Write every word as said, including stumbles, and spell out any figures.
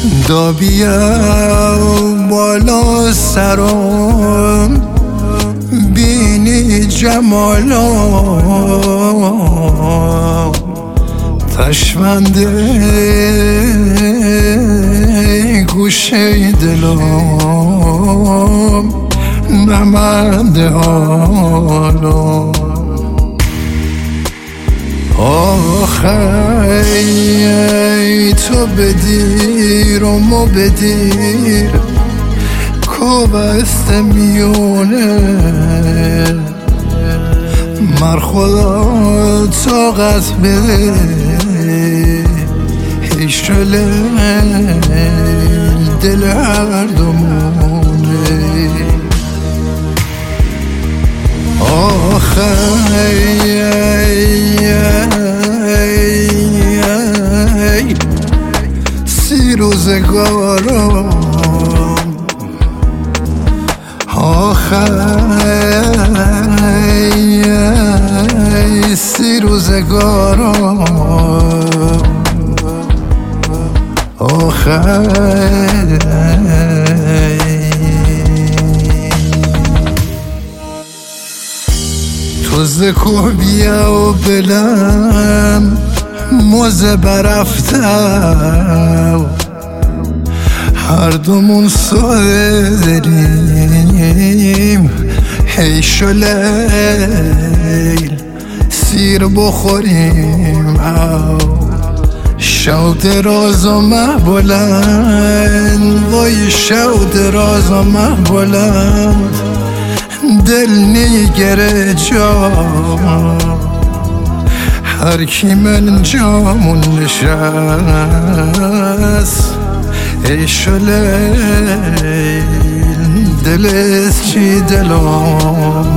دا بیا بالا سرم بینی جمالم تشونده گوشه دلم نمنده حالم آخه ای تو بدیر و مو بدیر که بست میونه مر خدا طاقت بده هیچ لیل دل هر دومونه آخه ای سی روزگارم آخه ای سی روزگارم آخه تو زکو بیا و بلم موزه برفتم هر دومون ساده داریم حیش و لیل سیر بخوریم شو دراز و مه بلند وای شو دراز و مه بلند دل نیگره جا هر کی من جامون نشست عیش و لیل دلت چی دلم